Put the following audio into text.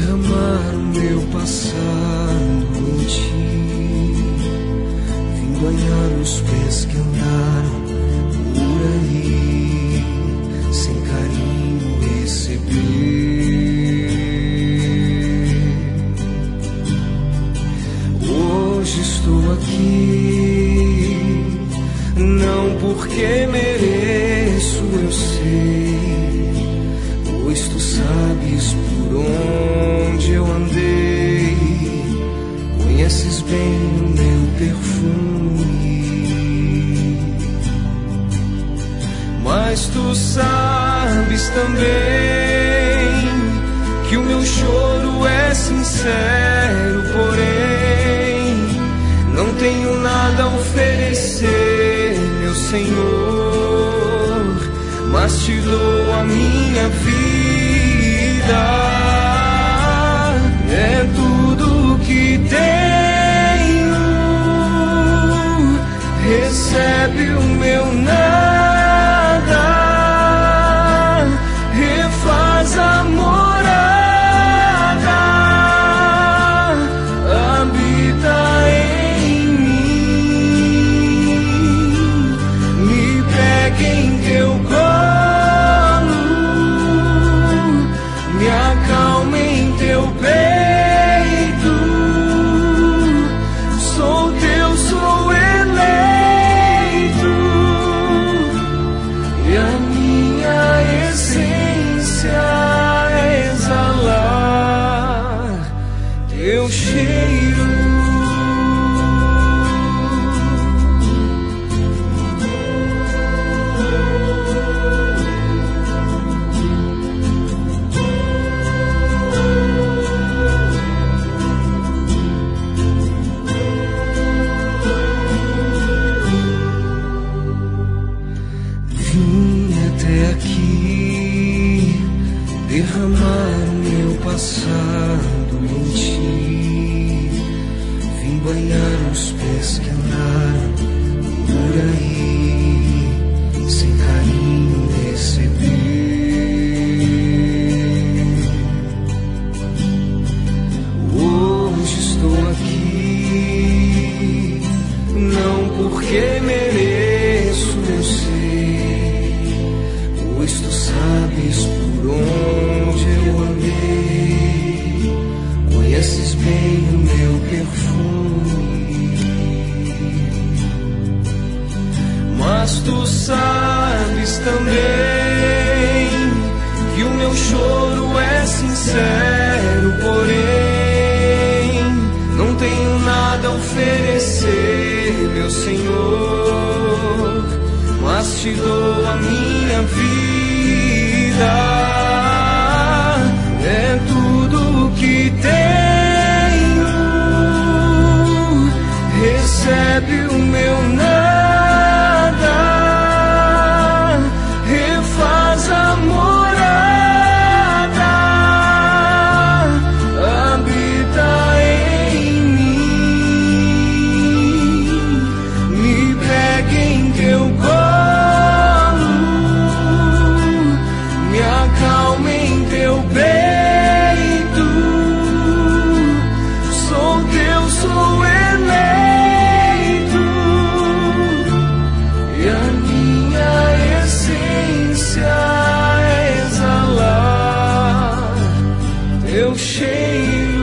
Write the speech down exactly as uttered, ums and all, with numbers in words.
derramar o meu passado em ti. Vim banhar os pés que andaram por aí, sem carinho receber. Hoje estou aqui, não porque mereço, eu sei, pois tu sabes por onde eu andei, conheces bem o meu perfume. Mas tu sabes também que o meu choro é sincero, porém não tenho nada a oferecer, meu Senhor, mas te dou a minha vida. É tudo que tenho, recebe o meu nada, refaz a morada, habita em mim, me pega em teu colo, me acalma em teu peito. Sou teu, sou eleito, e a minha essência é exalar teu cheiro. Vim até aqui derramar o meu passado em ti. Vim banhar os pés que andaram por aí, sem carinho receber. Hoje estou aqui, não porque mereço, eu sei, pois tu sabes por onde eu andei, conheces bem o meu perfume. Mas tu sabes também que o meu choro é sincero, porém não tenho nada a oferecer, meu Senhor, mas te dou a minha vida. É tudo que tenho, recebe o meu nada, refaz a morada, habita em mim, me pega em teu colo, me acalma em teu peito. Sou teu, sou eleito, e a minha essência é exalar teu cheiro.